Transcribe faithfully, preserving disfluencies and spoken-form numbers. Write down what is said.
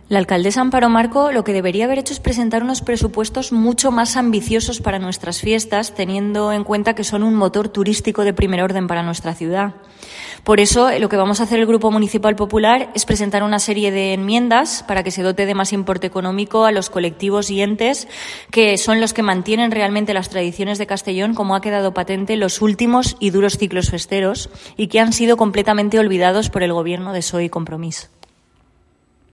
La alcaldesa Amparo Marco lo que debería haber hecho es presentar unos presupuestos mucho más ambiciosos para nuestras fiestas, teniendo en cuenta que son un motor turístico de primer orden para nuestra ciudad. Por eso, lo que vamos a hacer el Grupo Municipal Popular es presentar una serie de enmiendas para que se dote de más importe económico a los colectivos y entes que son los que mantienen realmente las tradiciones de Castellón, como ha quedado patente en los últimos y duros ciclos festeros y que han sido completamente olvidados por el Gobierno de P S O E y Compromís.